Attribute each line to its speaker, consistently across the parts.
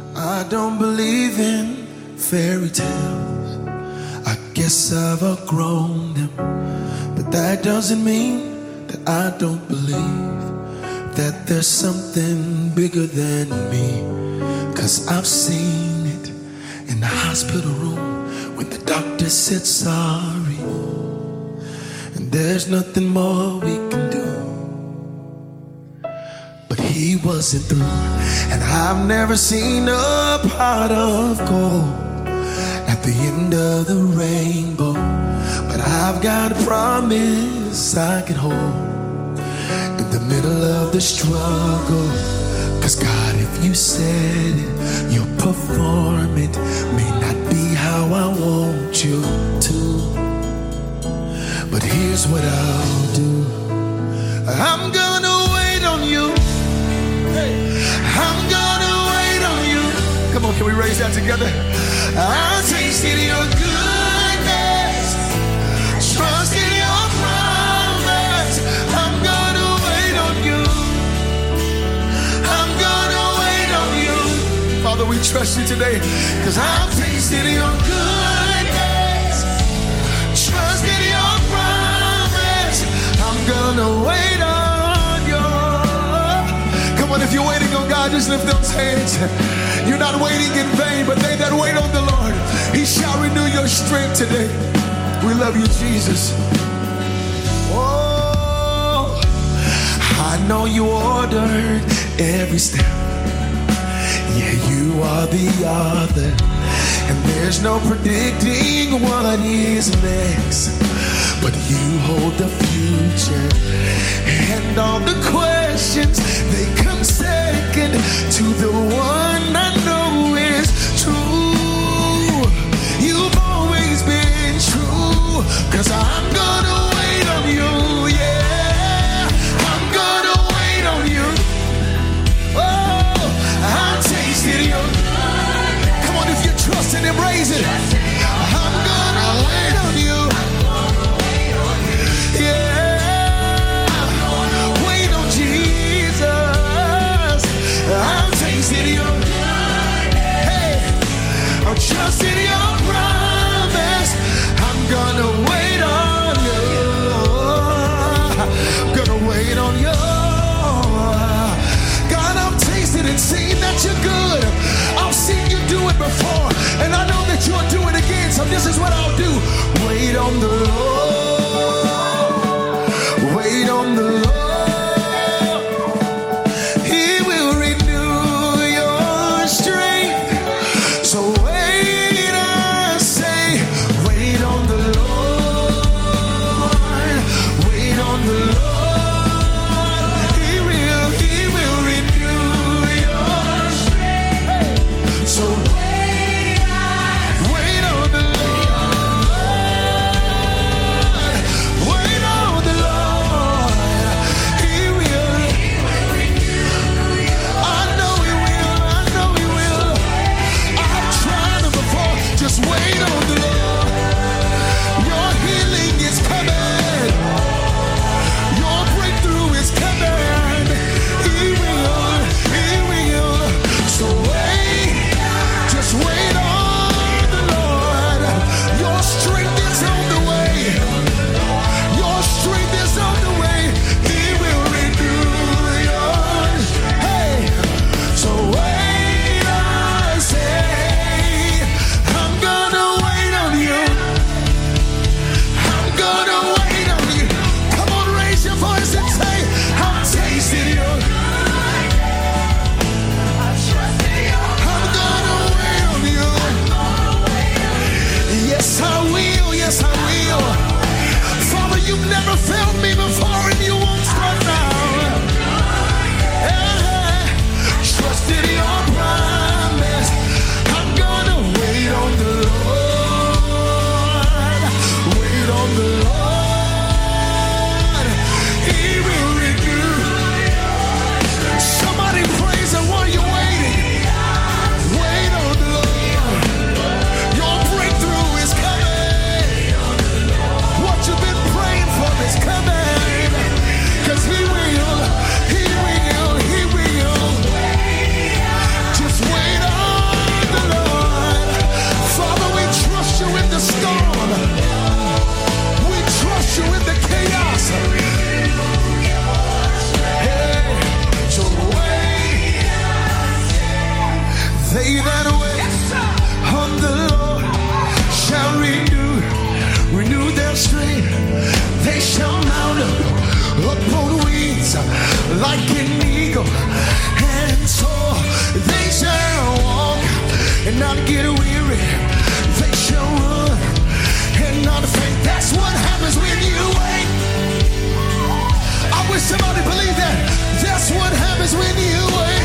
Speaker 1: I don't believe in fairy tales. I guess I've outgrown them. But that doesn't mean that I don't believe that there's something bigger than me. 'Cause I've seen it in the hospital room when the doctor said sorry, and there's nothing more we can do. But he wasn't through, and I've never seen a pot of gold at the end of the rainbow. But I've got a promise I can hold in the middle of the struggle. 'Cause God, if you said it, you'll perform it. May not be how I want you to, but here's what I'll do. I'm gonna wait on you. I'm gonna wait on you. Come on, can we raise that together? I'll taste in your goodness, trust in your promise. I'm gonna wait on you. I'm gonna wait on you. Father, we trust you today, 'cause I'll taste in your goodness, trust in your promise. I'm gonna wait on you. Come on, if you're waiting on God, just lift those hands. You're not waiting in vain, but they that wait on the Lord, he shall renew your strength today. We love you, Jesus. Oh, I know you ordered every step. Yeah, you are the author, and there's no predicting what is next. But you hold the future, and all the questions, they come second to the one I know is true. You've always been true, 'cause I'm gonna wait on you, yeah. I'm gonna wait on you. Oh, I'm tasting you. Come on, if you trust and embrace it. I'm gonna wait on you. Yeah, wait on Jesus. I'm tasting you. They that wait on the Lord shall renew their strength. They shall mount up on wings like an eagle, and so they shall walk and not get weary. They shall run and not faint. That's what happens when you wait. I wish somebody believed that. That's what happens when you wait.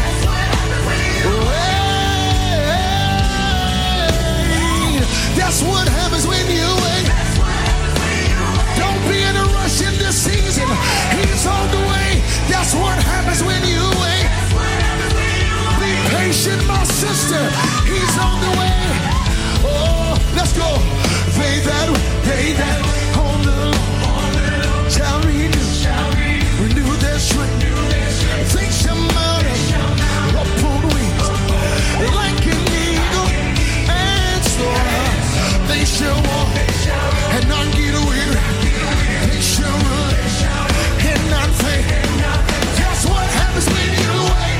Speaker 1: That's what happens when you wait. Don't be in a rush in this season. He's on the way. That's what happens when you wait. Be patient, my sister. He's on the way. Oh, let's go. They that on the Lord shall renew their strength. They shall mount up on wings like an eagle, and soar. They shall walk and not get weary. They shall run and not faint. That's what happens when you wait.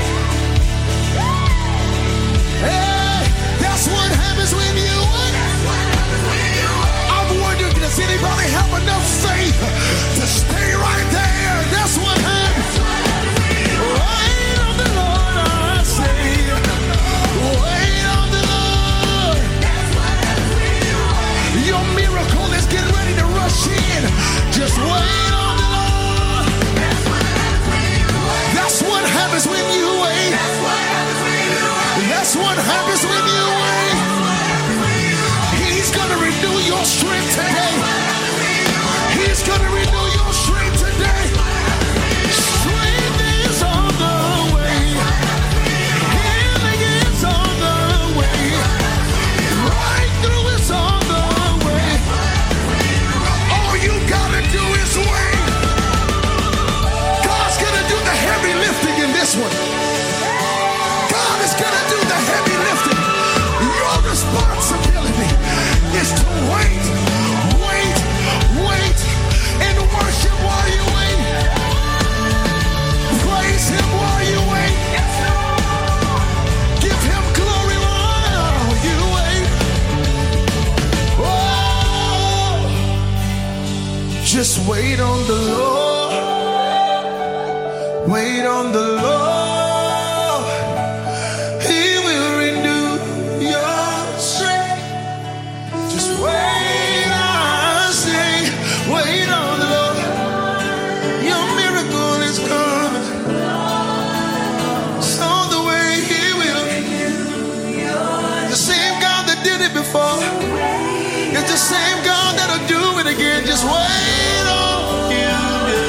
Speaker 1: Hey, that's what happens when you wait. I'm wondering, does anybody have enough faith to stay right there? That's what happens. Wait on the Lord, I say. Wait on the Lord. Your miracle is getting ready to rush in. Just wait on the Lord. That's what happens when you wait. That's what happens when you wait. He's gonna renew your strength today. He's gonna renew your strength today. Strength is on the way. Healing is on the way. Breakthrough is on the way. All you gotta do is wait. God's gonna do the heavy lifting in this one. God is gonna do the heavy lifting. Your responsibility is to wait, and worship while you wait. Praise Him while you wait. Give Him glory while you wait. Oh, just wait on the Lord. Wait on the Lord. He will renew your strength. Just wait, I say. Wait on the Lord. Your miracle is coming. It's on the way. He will. The same God that did it before. It's the same God that'll do it again. Just wait on Him.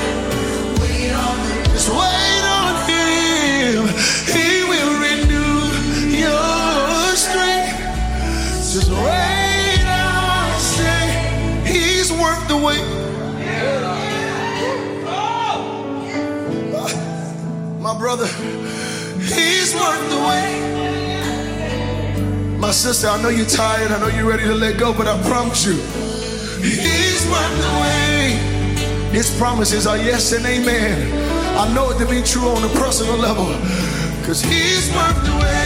Speaker 1: Just wait on Him. He will renew your strength. Just wait, I say. He's worth the wait. My brother, He's worth the wait. My sister, I know you're tired. I know you're ready to let go, but I promise you, He's worth the wait. His promises are yes and amen. I know it to be true on a personal level, because He's worth the wait.